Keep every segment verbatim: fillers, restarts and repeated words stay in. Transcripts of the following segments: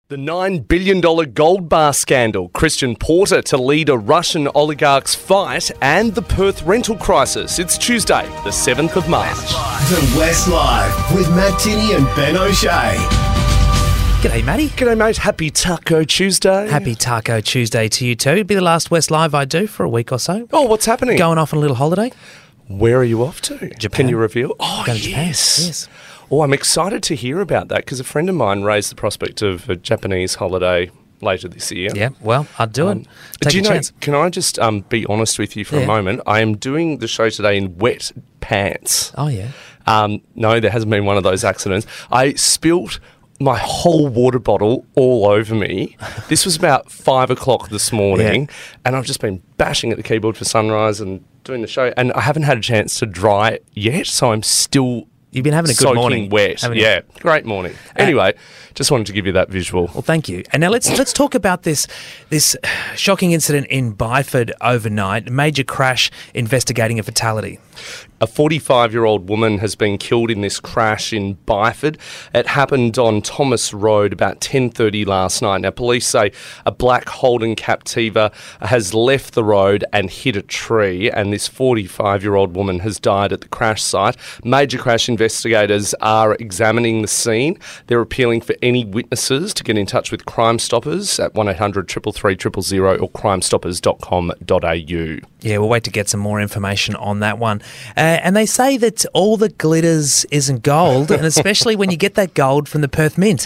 The nine billion dollars gold bar scandal, Christian Porter to lead a Russian oligarch's fight, and the Perth rental crisis. It's Tuesday, the seventh of March. The West Live with Matt Tinney and Ben O'Shea. G'day, Matty. G'day, mate. Happy Taco Tuesday. Happy Taco Tuesday to you too. It'll be the last West Live I do for a week or so. Oh, what's happening? Going off on a little holiday. Where are you off to? Japan. Can you reveal? Oh, Going to Japan. yes. Yes. Oh, I'm excited to hear about that because a friend of mine raised the prospect of a Japanese holiday later this year. Yeah, well, I'd do it. Um, Take do you a know, chance. can I just um, be honest with you for Yeah. a moment? I am doing the show today in wet pants. Oh, yeah. Um, no, there hasn't been one of those accidents. I spilt my whole water bottle all over me. This was about five o'clock this morning, Yeah. and I've just been bashing at the keyboard for Sunrise and doing the show, and I haven't had a chance to dry it yet, so I'm still You've been having a good soaking morning. wet. haven't you? Yeah, great morning. Anyway, just wanted to give you that visual. Well, thank you. And now let's let's talk about this this shocking incident in Byford overnight. Major crash investigating a fatality. A forty-five-year-old woman has been killed in this crash in Byford. It happened on Thomas Road about ten thirty last night. Now, police say a black Holden Captiva has left the road and hit a tree, and this forty-five-year-old woman has died at the crash site. Major crash investigators are examining the scene. They're appealing for any witnesses to get in touch with Crime Stoppers at one eight hundred three three three zero zero or crime stoppers dot com dot a u. Yeah, we'll wait to get some more information on that one. Uh, and they say that all that glitters isn't gold, and especially when you get that gold from the Perth Mint.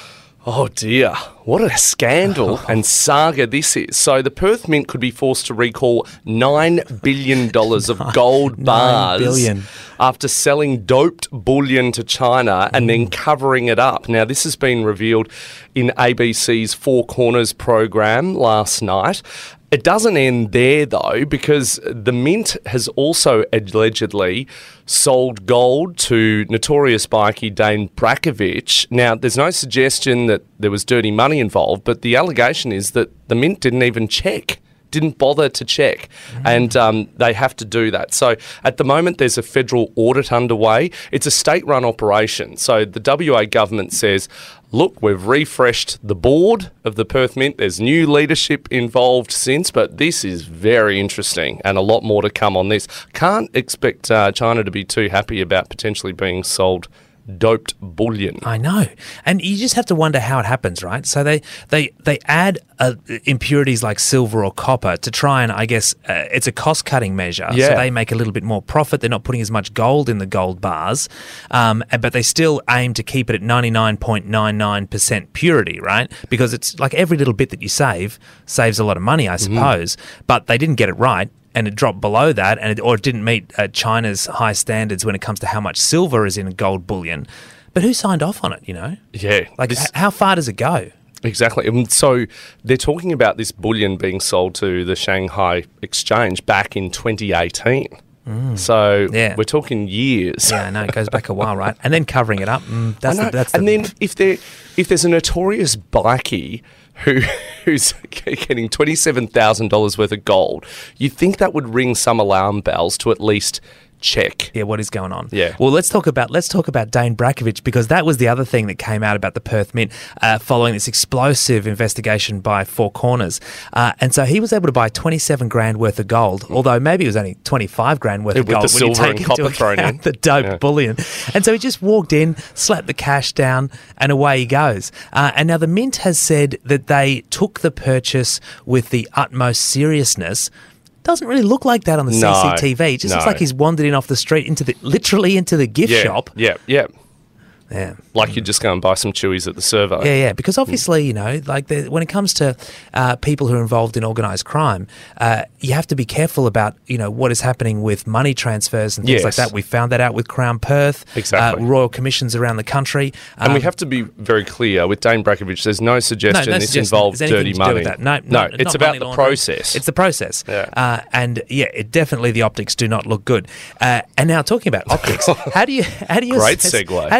Oh dear, what a scandal and saga this is. So the Perth Mint could be forced to recall nine billion dollars of gold bars nine billion. after selling doped bullion to China and then covering it up. Now, this has been revealed in A B C's Four Corners program last night. It doesn't end there, though, because the Mint has also allegedly sold gold to notorious bikie Dane Brakovic. Now, there's no suggestion that there was dirty money involved, but the allegation is that the Mint didn't even check. Didn't bother to check, and um, they have to do that. So at the moment, there's a federal audit underway. It's a state-run operation. So the W A government says, look, we've refreshed the board of the Perth Mint. There's new leadership involved since, but this is very interesting and a lot more to come on this. Can't expect uh, China to be too happy about potentially being sold doped bullion. I know. And you just have to wonder how it happens, right? So they they, they add uh, impurities like silver or copper to try and, I guess, uh, it's a cost-cutting measure. Yeah. So they make a little bit more profit. They're not putting as much gold in the gold bars, um, but they still aim to keep it at ninety-nine point nine nine percent purity, right? Because it's like every little bit that you save saves a lot of money, I suppose. Mm. But they didn't get it right. And it dropped below that, and it, or it didn't meet uh, China's high standards when it comes to how much silver is in gold bullion. But who signed off on it, you know? Yeah. Like, this- h- how far does it go? Exactly. And so they're talking about this bullion being sold to the Shanghai Exchange back in twenty eighteen. Mm. So Yeah. we're talking years. Yeah, I know, it goes back a while, right? And then covering it up, mm, that's, I know. the, that's and the... then if there if there's a notorious bikie who who's getting twenty-seven thousand dollars worth of gold, you'd think that would ring some alarm bells to at least check. Yeah, what is going on? Yeah. Well, let's talk about let's talk about Dane Brakovic, because that was the other thing that came out about the Perth Mint uh, following this explosive investigation by Four Corners. Uh, and so he was able to buy twenty-seven grand worth of gold, although maybe it was only twenty-five grand worth With of gold the when you silver take and into copper thrown account in. the dope Yeah. bullion. And so he just walked in, slapped the cash down, and away he goes. Uh, and now the Mint has said that they took the purchase with the utmost seriousness. Doesn't really look like that on the No, C C T V. It just no. looks like he's wandered in off the street into the literally into the gift Yeah. shop. Yeah. Yeah. Yeah. Like you'd just go and buy some chewies at the servo. Yeah, yeah, because obviously, you know, like the, when it comes to uh, people who are involved in organised crime, uh, you have to be careful about, you know, what is happening with money transfers and things Yes. like that. We found that out with Crown Perth, Exactly. uh, royal commissions around the country. Um, And we have to be very clear with Dane Brakovic, there's no suggestion no this suggestion involves there's anything dirty to do money. with that. No, no, no, it's not about money the laundering. process. It's the process. Yeah. Uh, and yeah, it definitely the optics do not look good. Uh, and now talking about optics, how do you how do you Great assess, segue. how do you assess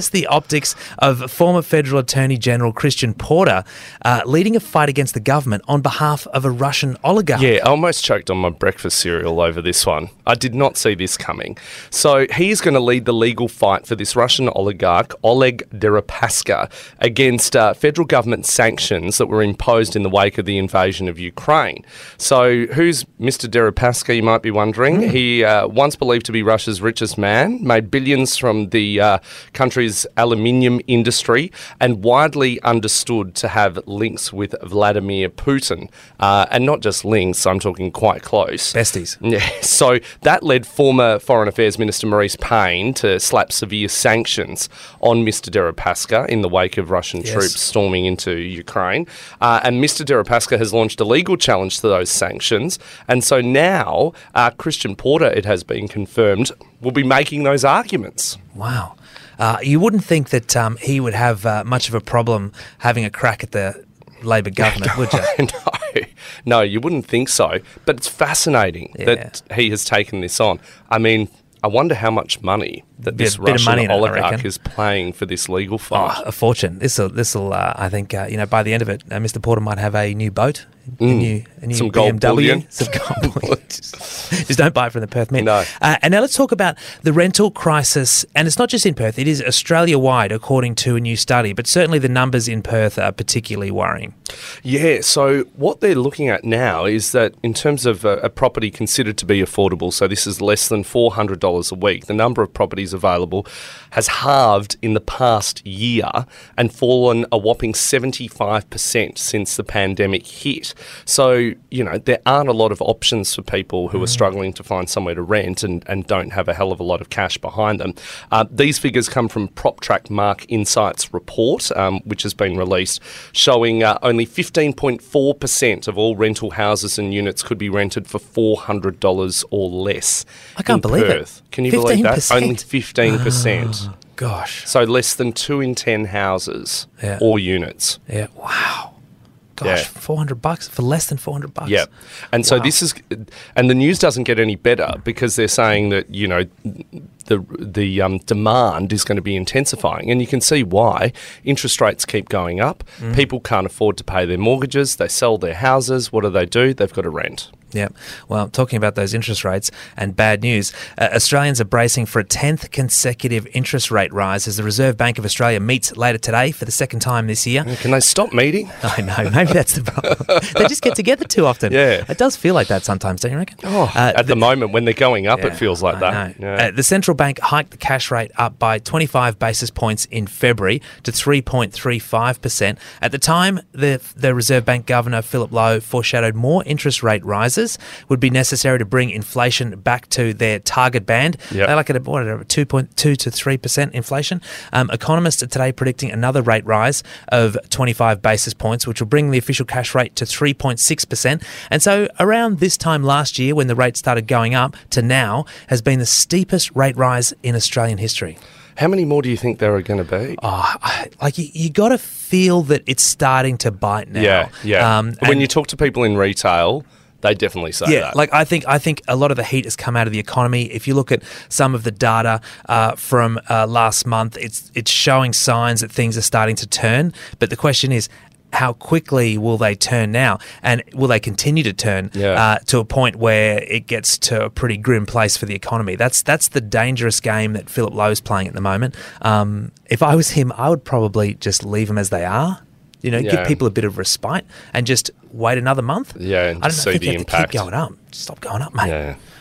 test the optics of former Federal Attorney General Christian Porter uh, leading a fight against the government on behalf of a Russian oligarch. Yeah, I almost choked on my breakfast cereal over this one. I did not see this coming. So he's going to lead the legal fight for this Russian oligarch, Oleg Deripaska, against uh, federal government sanctions that were imposed in the wake of the invasion of Ukraine. So who's Mister Deripaska, you might be wondering? Mm. He, uh, once believed to be Russia's richest man, made billions from the uh, country's aluminium industry and widely understood to have links with Vladimir Putin. Uh, and not just links, I'm talking quite close. Besties. Yeah, so that led former Foreign Affairs Minister Maurice Payne to slap severe sanctions on Mister Deripaska in the wake of Russian Yes. troops storming into Ukraine. Uh, and Mister Deripaska has launched a legal challenge to those sanctions. And so now uh, Christian Porter, it has been confirmed, will be making those arguments. Wow. Uh, you wouldn't think that um, he would have uh, much of a problem having a crack at the Labor government, would you? No, no, you wouldn't think so. But it's fascinating Yeah. that he has taken this on. I mean, I wonder how much money that Bit- this bit of Russian money in it, I oligarch reckon. is paying for this legal fight. Oh, a fortune. This will, this will. Uh, I think, uh, you know, by the end of it, uh, Mister Porter might have a new boat, a new, a new Some B M gold W, bullion. some gold bullion. Just don't buy it from the Perth Mint. No. Uh, and now let's talk about the rental crisis, and it's not just in Perth; it is Australia-wide, according to a new study. But certainly, the numbers in Perth are particularly worrying. Yeah, so what they're looking at now is that in terms of a, a property considered to be affordable, so this is less than four hundred dollars a week, the number of properties available has halved in the past year and fallen a whopping seventy-five percent since the pandemic hit. So, you know, there aren't a lot of options for people who are struggling to find somewhere to rent and, and don't have a hell of a lot of cash behind them. Uh, these figures come from PropTrack Mark Insights report, um, which has been released, showing uh, only fifteen point four percent of all rental houses and units could be rented for four hundred dollars or less. I can't in believe Perth. it. Can you believe that? fifteen percent? Only fifteen percent. Gosh. So less than two in ten houses Yeah. or units. Yeah. Wow. Gosh, Yeah. four hundred bucks for less than four hundred bucks. Yeah. And so Wow. this is, and the news doesn't get any better because they're saying that, you know, the the um, demand is going to be intensifying. And you can see why. Interest rates keep going up. Mm. People can't afford to pay their mortgages. They sell their houses. What do they do? They've got to rent. Yeah. Well, talking about those interest rates and bad news, uh, Australians are bracing for a tenth consecutive interest rate rise as the Reserve Bank of Australia meets later today for the second time this year. Can they stop meeting? I know, maybe that's the problem. They just get together too often. Yeah. It does feel like that sometimes, don't you reckon? Oh, Uh, at the, moment, when they're going up, Yeah, it feels like I that. know. Yeah. Uh, the central bank hiked the cash rate up by twenty-five basis points in February to three point three five percent. At the time, the, the Reserve Bank Governor, Philip Lowe, foreshadowed more interest rate rises would be necessary to bring inflation back to their target band. Yep. They like it at what, two point two to three percent inflation. Um, economists are today predicting another rate rise of twenty-five basis points, which will bring the official cash rate to three point six percent. And so around this time last year, when the rate started going up, to now has been the steepest rate rise in Australian history. How many more do you think there are going to be? Oh, I, like you, you got to feel that it's starting to bite now. Yeah, yeah. Um, when and- you talk to people in retail, they definitely say Yeah, that. like I think I think a lot of the heat has come out of the economy. If you look at some of the data uh, from uh, last month, it's it's showing signs that things are starting to turn. But the question is, how quickly will they turn now, and will they continue to turn Yeah. uh, to a point where it gets to a pretty grim place for the economy? That's that's the dangerous game that Philip Lowe's playing at the moment. Um, if I was him, I would probably just leave them as they are. You know, Yeah. give people a bit of respite and just wait another month. Yeah, and I don't see think the you have impact. to keep going up. Stop going up, mate.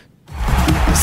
yeah.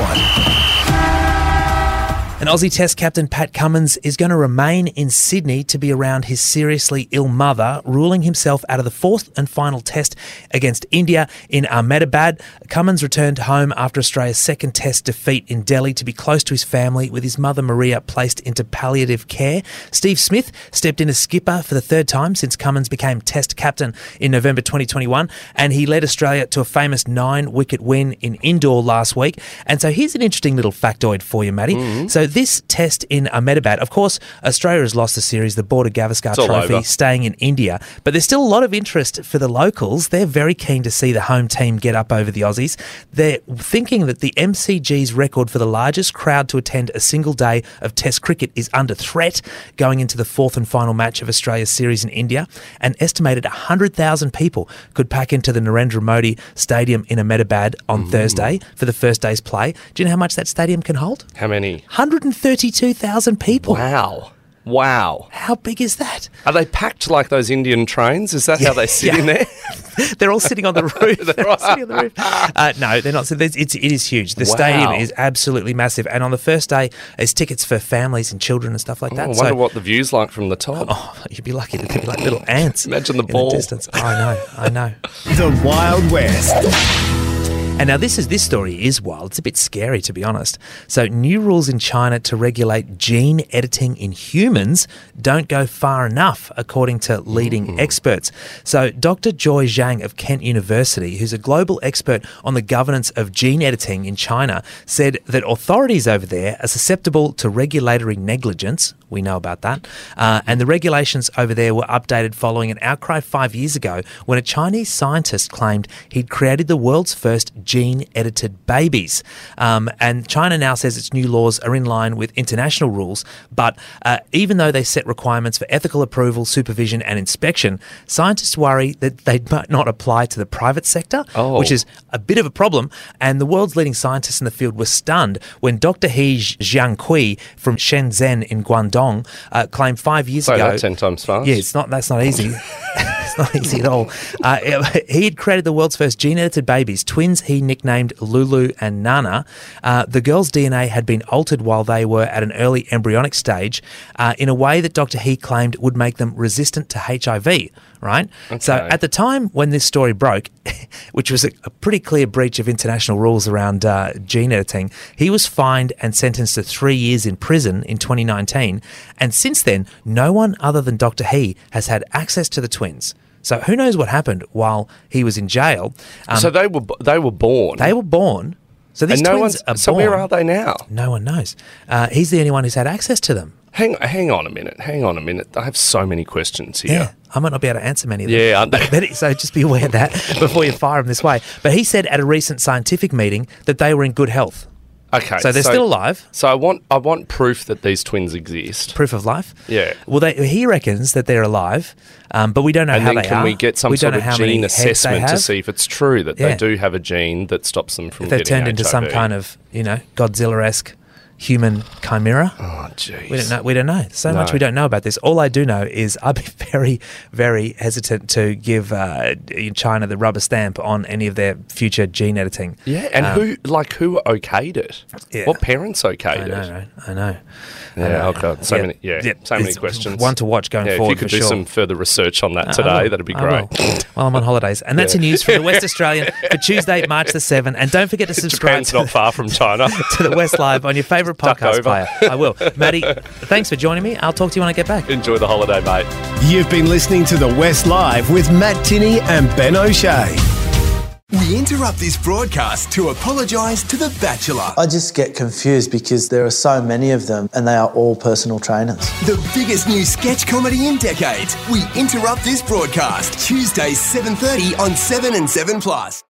Sport. An Aussie Test captain, Pat Cummins, is going to remain in Sydney to be around his seriously ill mother, ruling himself out of the fourth and final Test against India in Ahmedabad. Cummins returned home after Australia's second Test defeat in Delhi to be close to his family, with his mother Maria placed into palliative care. Steve Smith stepped in as skipper for the third time since Cummins became Test captain in November twenty twenty-one, and he led Australia to a famous nine-wicket win in indoor last week. And so here's an interesting little factoid for you, Matty. So But this test in Ahmedabad, of course, Australia has lost the series, the Border Gavaskar all Trophy, over. staying in India. But there's still a lot of interest for the locals. They're very keen to see the home team get up over the Aussies. They're thinking that the M C G's record for the largest crowd to attend a single day of Test cricket is under threat going into the fourth and final match of Australia's series in India. An estimated one hundred thousand people could pack into the Narendra Modi Stadium in Ahmedabad on mm. Thursday for the first day's play. Do you know how much that stadium can hold? How many? one hundred thirty-two thousand people. Wow. Wow. How big is that? Are they packed like those Indian trains? Is that Yeah, how they sit yeah. in there? They're all sitting on the roof. They're all sitting on the roof. Uh, no, they're not. It's, it's, it is huge. The Wow. stadium is absolutely massive. And on the first day, there's tickets for families and children and stuff like Oh, that. I wonder so, what the view's like from the top. oh, you'd be lucky to be like little ants. Imagine the in ball. distance. I know, I know. The Wild West. And now this is this story is wild. It's a bit scary, to be honest. So new rules in China to regulate gene editing in humans don't go far enough, according to leading mm. experts. So Doctor Joy Zhang of Kent University, who's a global expert on the governance of gene editing in China, said that authorities over there are susceptible to regulatory negligence. We know about that. Uh, and the regulations over there were updated following an outcry five years ago when a Chinese scientist claimed he'd created the world's first gene-edited babies. Um, and China now says its new laws are in line with international rules, but uh, even though they set requirements for ethical approval, supervision and inspection, scientists worry that they might not apply to the private sector, Oh. which is a bit of a problem. And the world's leading scientists in the field were stunned when Doctor He Jiankui from Shenzhen in Guangdong uh, claimed five years Say ago... that ten times fast. Yeah, it's not. That's not easy. It's not easy at all. Uh, he had created the world's first gene-edited babies, twins he nicknamed Lulu and Nana. Uh, the girls' D N A had been altered while they were at an early embryonic stage uh, in a way that Doctor He claimed would make them resistant to H I V, right? Okay. So at the time when this story broke, which was a, a pretty clear breach of international rules around uh, gene editing, he was fined and sentenced to three years in prison in twenty nineteen. And since then, no one other than Doctor He has had access to the twins. So who knows what happened while he was in jail? Um, so they were they were born. they were born. So these and no twins one's, are So born. where are they now? No one knows. Uh, he's the only one who's had access to them. Hang hang on a minute. Hang on a minute. I have so many questions here. Yeah. I might not be able to answer many of them. Yeah, aren't they? But, so just be aware of that before you fire him this way. But he said at a recent scientific meeting that they were in good health. Okay. So they're still alive. So I want I want proof that these twins exist. Proof of life. Yeah. Well, they, he reckons that they're alive, um, but we don't know And how then they can are. we get some we sort don't of know how many gene heads they assessment to have. see if it's true that Yeah. they do have a gene that stops them from If they've getting turned into H I some V? kind of, you know, Godzilla-esque human chimera. Oh, jeez. We don't know. We don't know. So much No. we don't know about this. All I do know is I'd be very, very hesitant to give uh, China the rubber stamp on any of their future gene editing. Yeah, and Um, who like who okayed it? Yeah. What parents okayed I know, it? right? I know. I Yeah, know. oh god, so many, yeah, so many it's questions. One to watch going yeah, forward. if you could for do sure. some further research on that I today, will. that'd be I great. will. While I'm on holidays, and that's Yeah. your news from the West Australian for Tuesday, March the seventh. And don't forget to subscribe Japan's to, not far from China. to the West Live on your favourite Duck podcast over. player. I will, Maddie. Thanks for joining me. I'll talk to you when I get back. Enjoy the holiday, mate. You've been listening to The West Live with Matt Tinney and Ben O'Shea. We interrupt this broadcast to apologise to The Bachelor. I just get confused because there are so many of them and they are all personal trainers. The biggest new sketch comedy in decades. We interrupt this broadcast. Tuesdays seven thirty on seven and seven plus.